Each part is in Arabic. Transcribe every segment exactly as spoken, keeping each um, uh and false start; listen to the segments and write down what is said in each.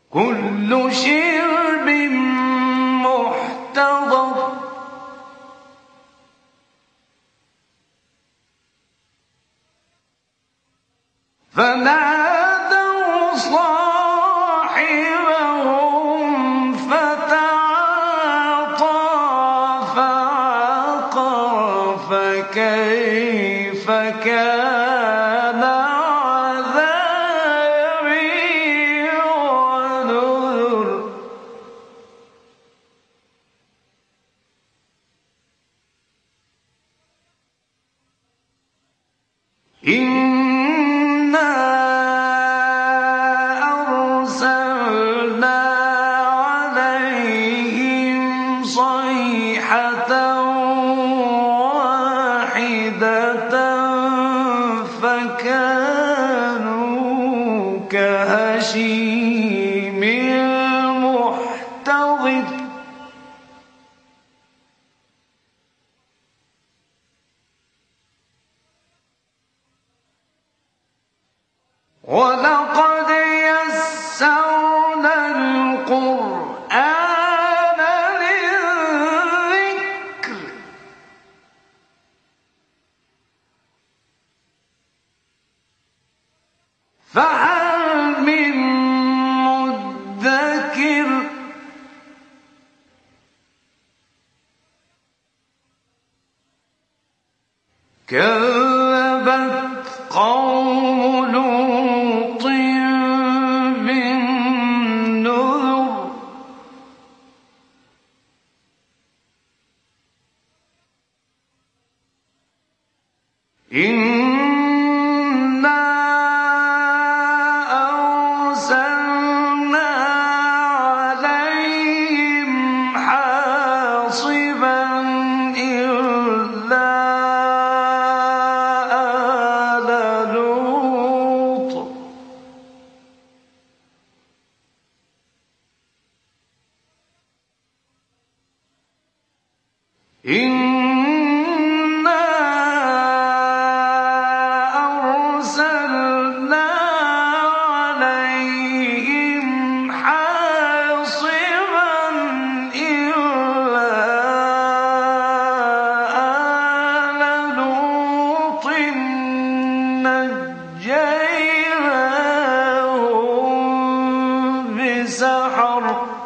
كل شرب محتضر فنادوا صاحبهم فتعاطى فعقر فكيف كان عذابي ونذر إنا أرسلنا عليهم صيحة واحدة فكانوا كهشيم المحتضر ولقد يسرنا القرآن للذكر فهل من مدكر كذبت قوم لوط بالنذر إنا أرسلنا عليهم حاصبا إلا آل لوط إنا أرسلنا عليهم حاصبا إلا آل لوط نجيناهم بسحر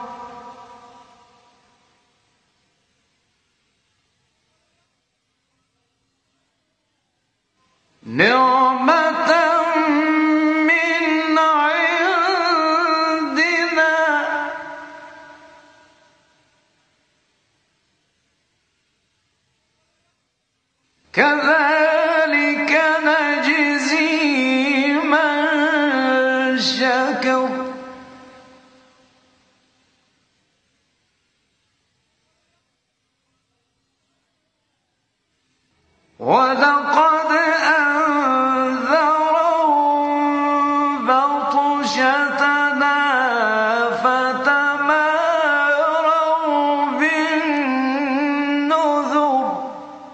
نعمة من عندنا كذلك نجزي من شكر ولقد أنذرهم بطشتنا فتماروا بالنذر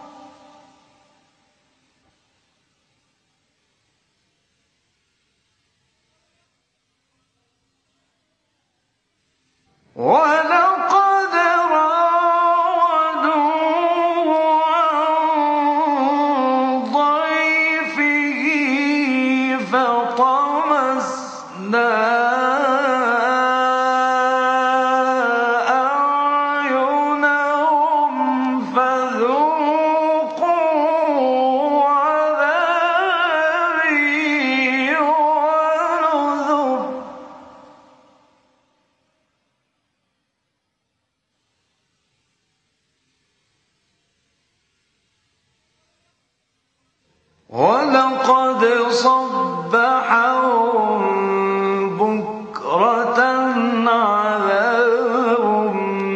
ولقد راودوه عن ضيفه فطمسنا أعينهم فذوقوا عذابي ونذر ولقد صبحهم بكرة عذاب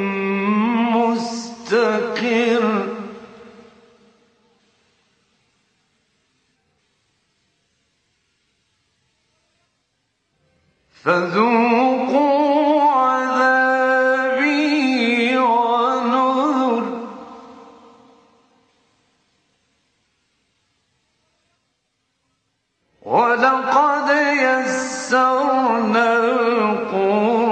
مستقر فذوقوا عذابي ونذر ولقد يسرنا القرآن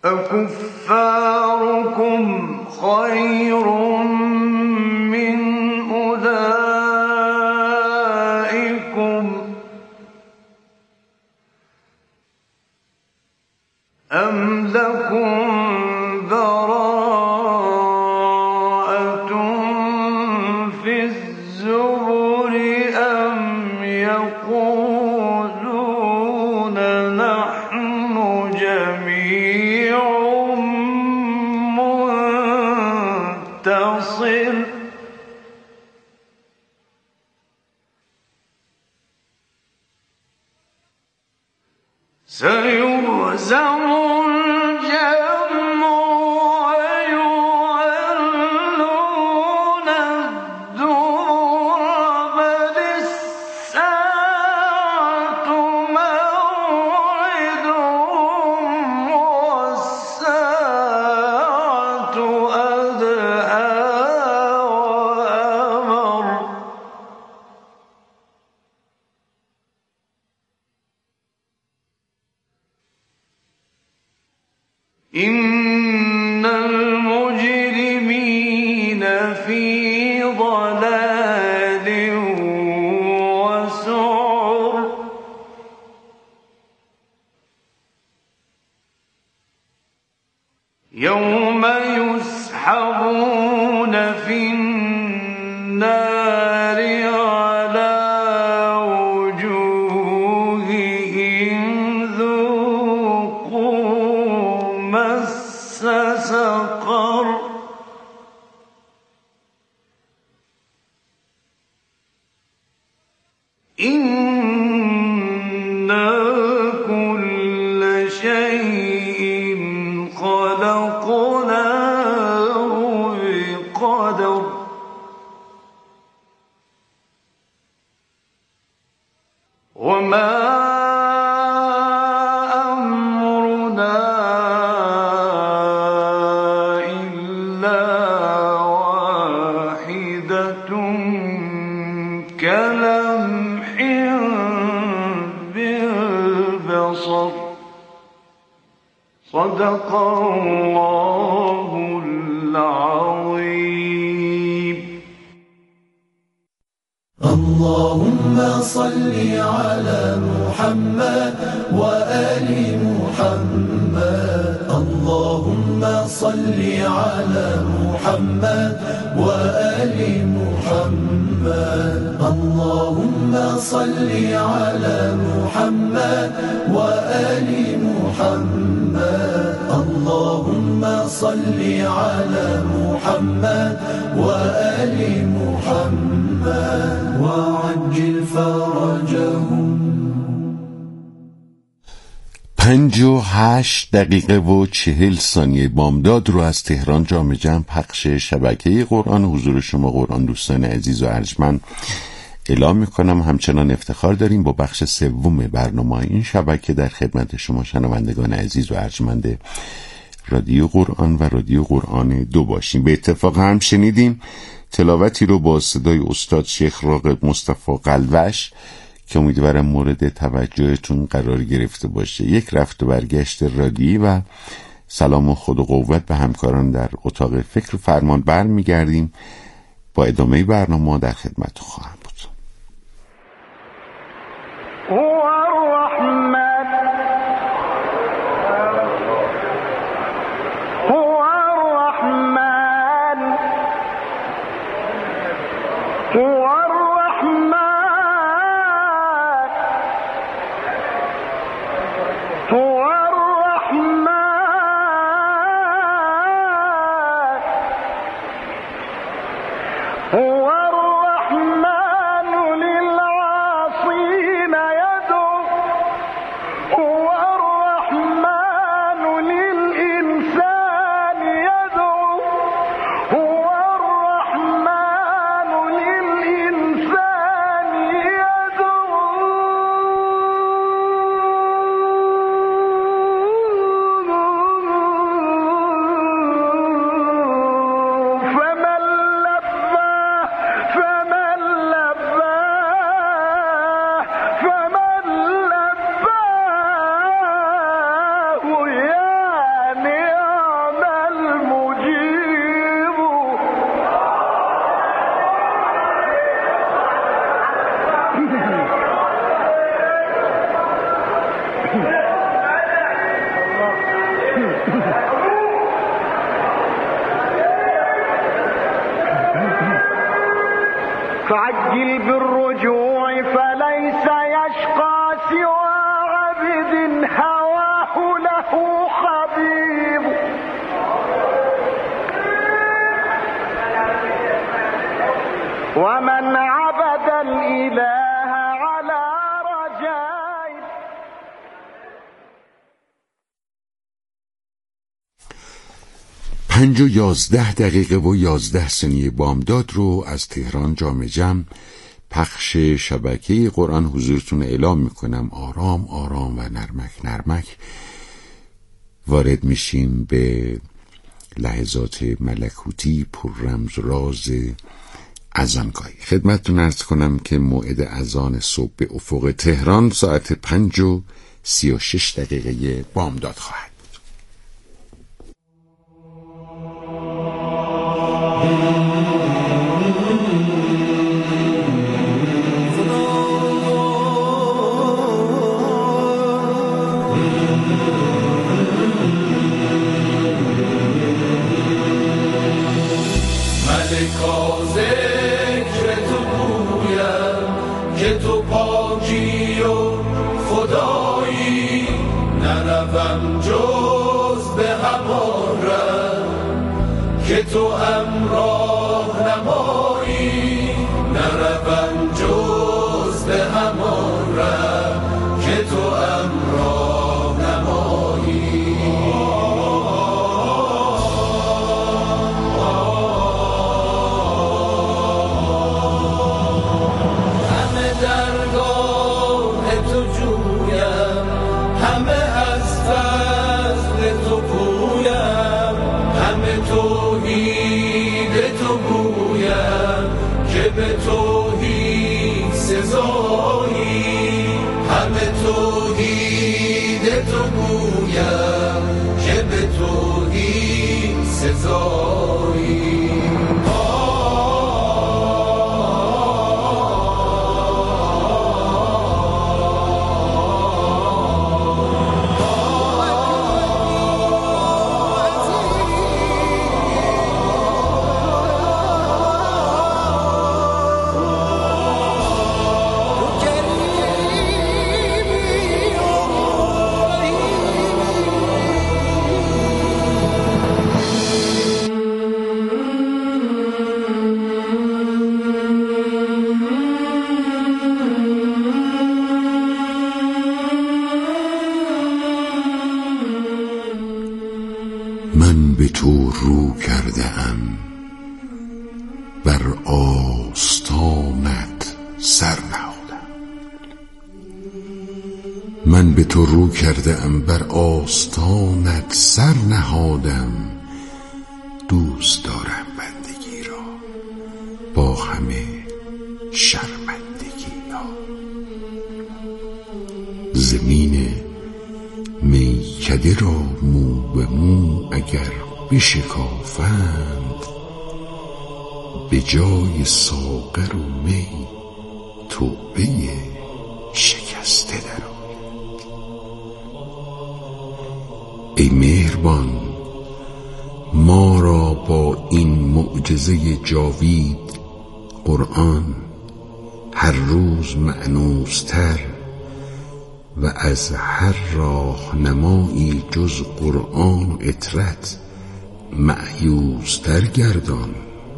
أكفاركم خير من أولئكم أم لكم براءة في الزبر أم يقولون نحن جميع منتصر سيهزم الجمع ويولون الدبر بل الساعة موعدهم والساعة أدهى وأمر إن المجرمين في ضلال وسعر يوم يسحبون في النار على وجوههم ذوقوا مس سقر إنا كل شيء خلقناه بقدر وما أمرنا إلا واحدة كلمح بالبصر صدق الله العظيم. اللهم صل على محمد وآل محمد. اللهم صل على محمد وآل محمد. اللهم صل على محمد وآل محمد. اللهم صل على محمد وآل محمد وعجل فرجهم. پنج و هشت دقیقه و چهل ثانیه بامداد رو از تهران جام جم پخش شبکه قرآن حضور شما قرآن دوستان عزیز و ارجمند اعلام میکنم. همچنان افتخار داریم با بخش سوم برنامه این شبکه در خدمت شما شنوندگان عزیز و ارجمند رادیو قرآن و رادیو قرآن دو باشیم. به اتفاق هم شنیدیم تلاوتی رو با صدای استاد شیخ راغب مصطفی قلوش که امیدوارم مورد توجهتون قرار گرفته باشه. یک رفت و برگشت رادیویی و سلام و خود و قوت به همکاران در اتاق فکر و فرمان برمیگردیم. با ادامه برنامه در خدمت خواهم بود. هو الرحمن هو الرحمن هو الرحمن هو الرحمن هو الرحمن پنج و یازده دقیقه و یازده ثانیه بامداد رو از تهران جامع جم پخش شبکه قرآن حضورتون اعلام میکنم. آرام آرام و نرمک نرمک وارد میشیم به لحظات ملکوتی پر رمز و راز اذانگاهی. خدمتتون عرض کنم که موعد اذان صبح به افق تهران ساعت پنج و سی و شش دقیقه بامداد خواهد بود. ملکا ذکر تو گویم که تو پاکی و خدایی، نروم جز به همان ره که تو امراه نمایی، نروم جز به همان ره که تو امراه نمایی. به توحید سزایی، همه توحید تو گویم که به توحید سزایی. من به تو رو کرده ام، بر آستانت سر نهادم. من به تو رو کرده ام، بر آستانت سر نهادم. دوست دارم بندگی را با همه شرمندگی ها. زمین میکده را مو به مو اگر بشکافند، به جای ساغر و می توبه شکسته درآید. ای مهربان، ما را با این معجزه جاوید قرآن هر روز مأنوستر و از هر راهنمایی جز قرآن و اطرت مأیوس‌تر گردان.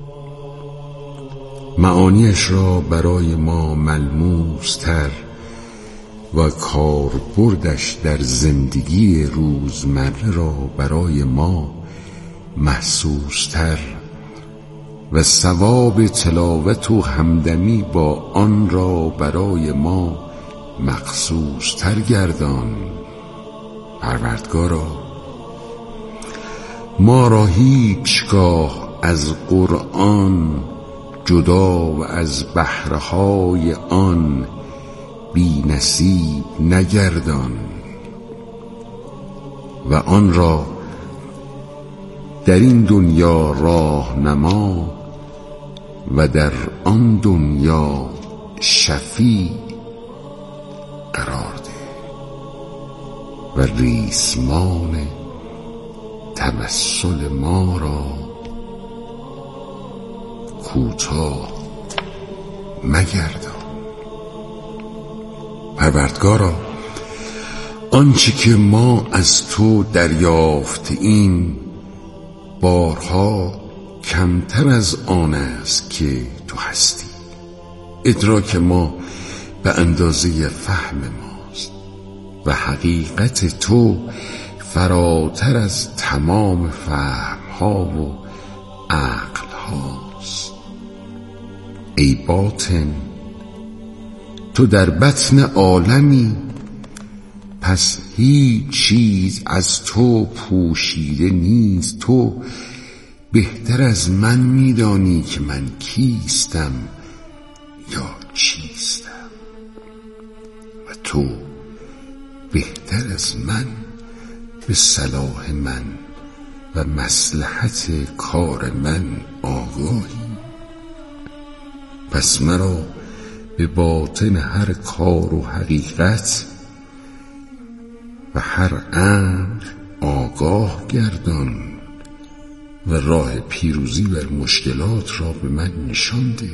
معانیش را برای ما ملموس‌تر و کاربردش در زندگی روزمره را برای ما محسوس‌تر و ثواب تلاوت و همدمی با آن را برای ما مخصوص تر گردان. پروردگارا، ما را هیچگاه از قرآن جدا و از بحرهای آن بی نصیب نگردان و آن را در این دنیا راهنما و در آن دنیا شفیع قرار ده و ریسمان توسل ما را کوتاه مگردان. پروردگارا، آنچه که ما از تو دریافتیم بارها کمتر از آن است که تو هستی. ادراک ما به اندازه فهم ماست و حقیقت تو فراتر از تمام فهم ها و عقل هاست. ای باطن تو در بطن عالمی، پس هیچ چیز از تو پوشیده نیست. تو بهتر از من میدانی که من کیستم یا چیستم، و تو بهتر از من به صلاح من و مصلحت کار من آگاهی. پس مرا به باطن هر کار و حقیقت و هر امر آگاه گردان و راه پیروزی بر مشکلات را به من نشان ده.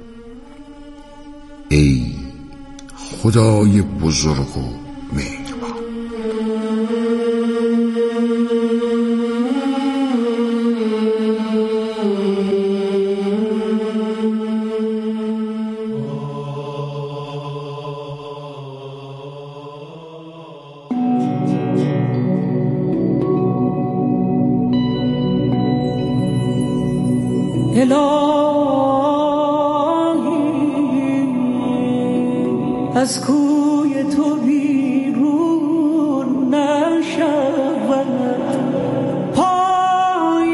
ای خدای بزرگ و مهربان. از کوی تو بیرون نشود پای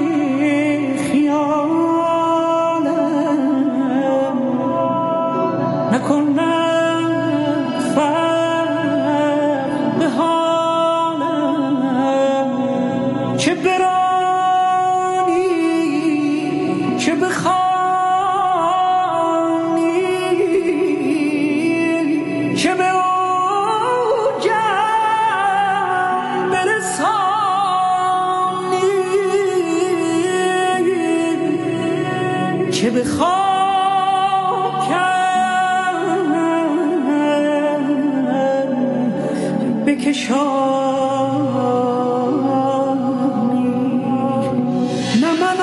خیالم، نکند فرق به حالم، چه برانی چه بخوانی، چه به اوجم برسانی، چه به خاکم بکشانی. نه من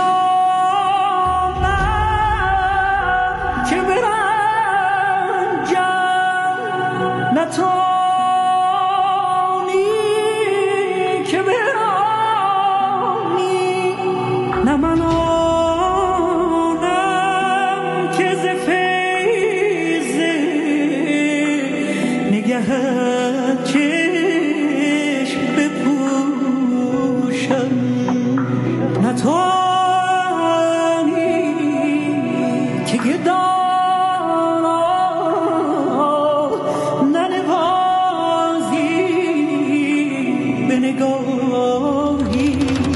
آنم که برنجم، نه توانی که برانی، نه من آنم که ز فیض نگهت چشم بپوشم، نه توانی که گدارا ننوازی به نگاهی.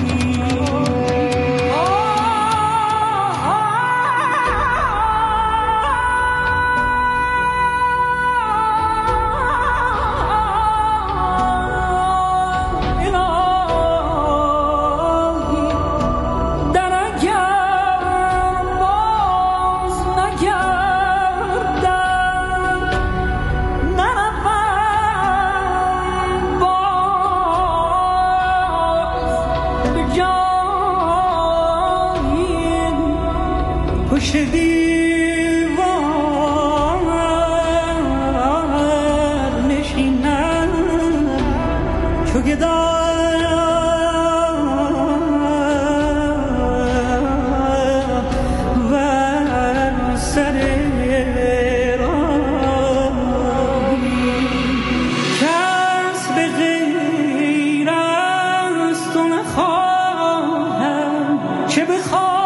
پشت دیوار نشینم چو گدا و سر راهی، کس به غیر از تو نخواهم، چه بخواهم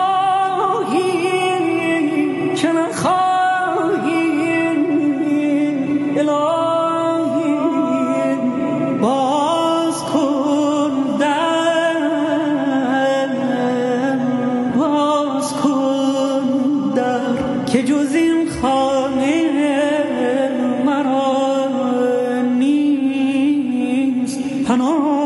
چه نخواهیم. الهی باز کن در، باز کن در، که جز این خانه مرا نیست پناهی.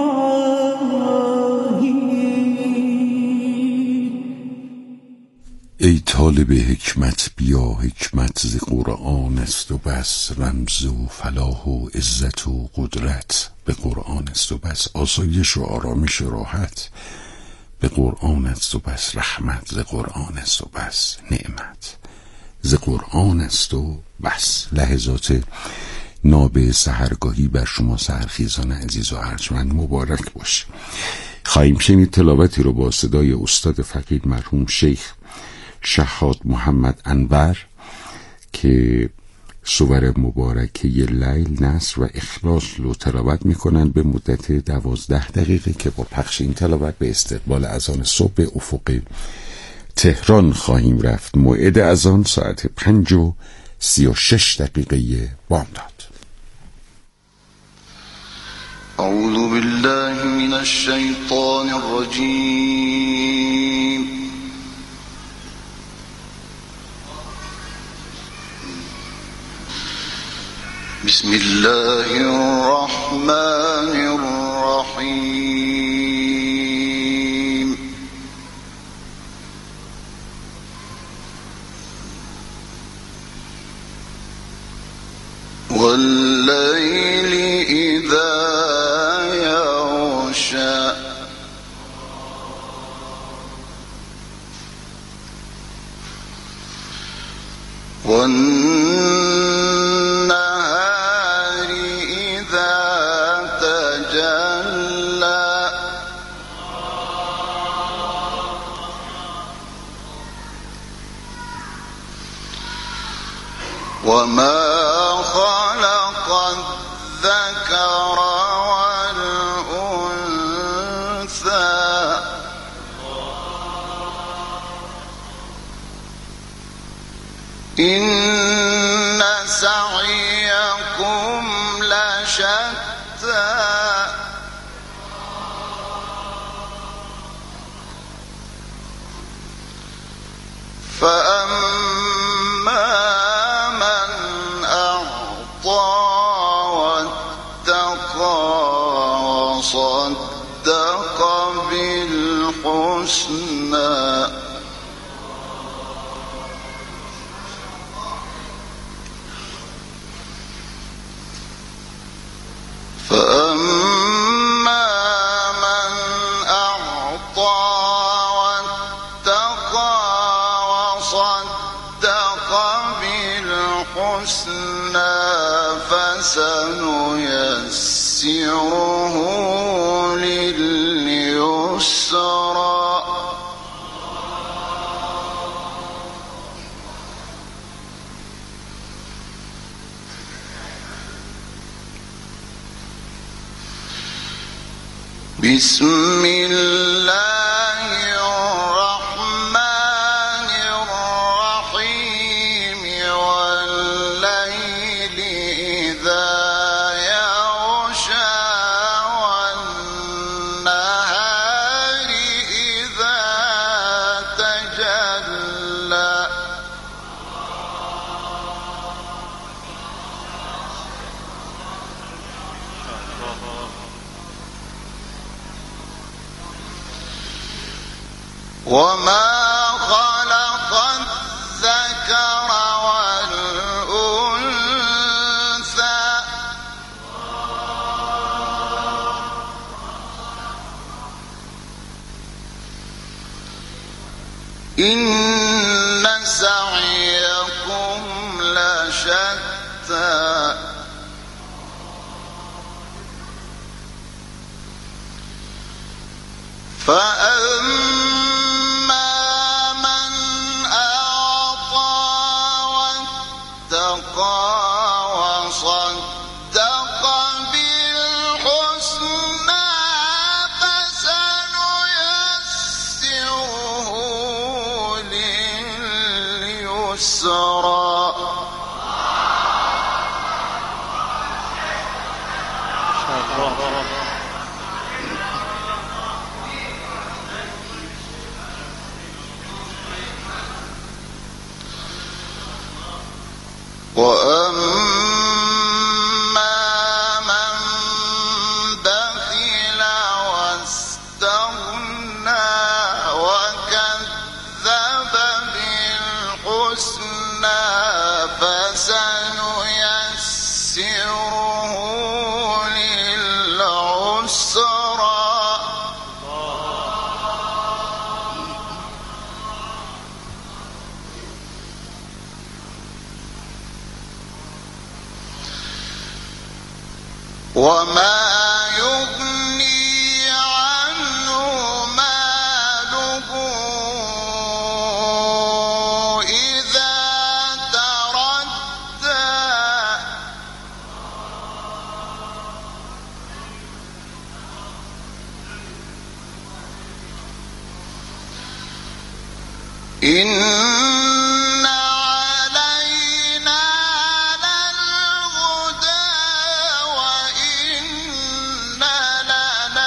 ای طالب حکمت بیا، حکمت ز قرآن است و بس، رمز و فلاح و عزت و قدرت به قرآن است و بس، آسایش و آرامش و راحت به قرآن است و بس، رحمت ز قرآن است و بس، نعمت ز قرآن است و بس. لحظات ناب سحرگاهی بر شما سحرخیزان عزیز و ارجمند مبارک باشه. خواهیم شنید تلاوتی رو با صدای استاد فقید مرحوم شیخ شهاد محمد انور که سور مبارکه لیل، نصر و اخلاص رو تلاوت میکنن به مدت دوازده دقیقه که با پخش این تلاوت به استقبال اذان صبح افق تهران خواهیم رفت. موعد اذان ساعت پنج و سی و شش دقیقه بامداد. اعوذ بالله من الشیطان الرجیم. بسم الله الرحمن الرحیم. واللیل اذا یغشی والنهار اذا تجلی وما خلق الذكر والأنثى إن سعيكم لشتى فأما من أعطى واتقى وصدق بالحسنى فأما من أعطى واتقى وصدق بالحسنى فسنيسره لليسرى بسم الله الرحمن الرحيم. والليل إذا يغشى والنهار إذا تجلى وما خلق الذكر والأنثى إن سعيكم لشتى فأما من أعطى واتقى وصدق بالحسنى فسنيسره لليسرى وأما من بخل واستغنى وكذب بالحسنى فسنيسره للعسرى وما يغني عنه إن علينا للهدى وإن لنا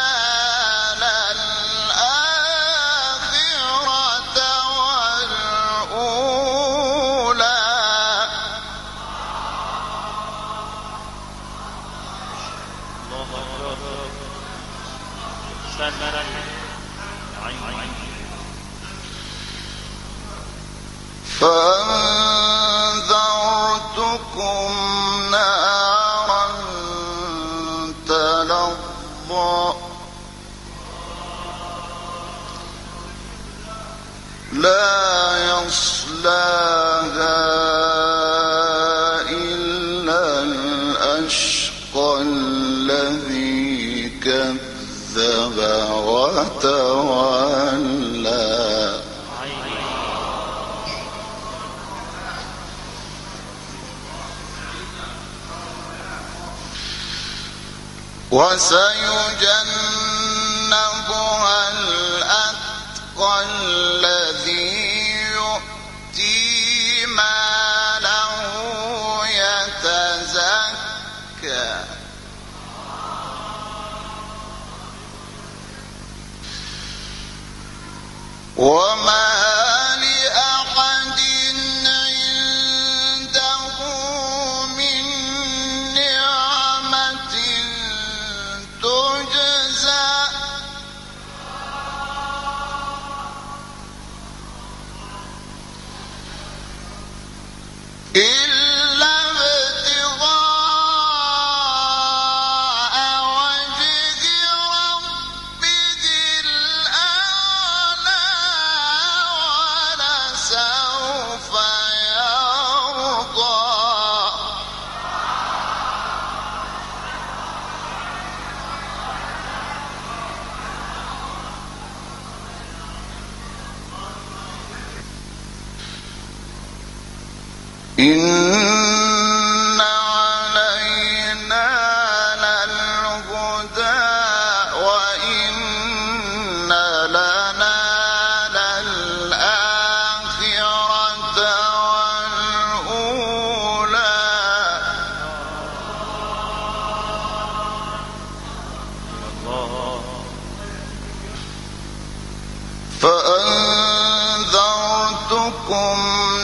للآخرة والأولى. فأنذرتكم نارا تلظى لا يصلاها إلا الأشقى الذي كذب وتولى. وسيجنبها الأتقى الذي يؤتي ماله يتزكى وما لأحد عنده من نعمة تجزى إلا ابتغاء وجه ربه الأعلى ولسوف يرضى. إن علينا للهدى وإن لنا للآخرة والأولى. فأنذرتكم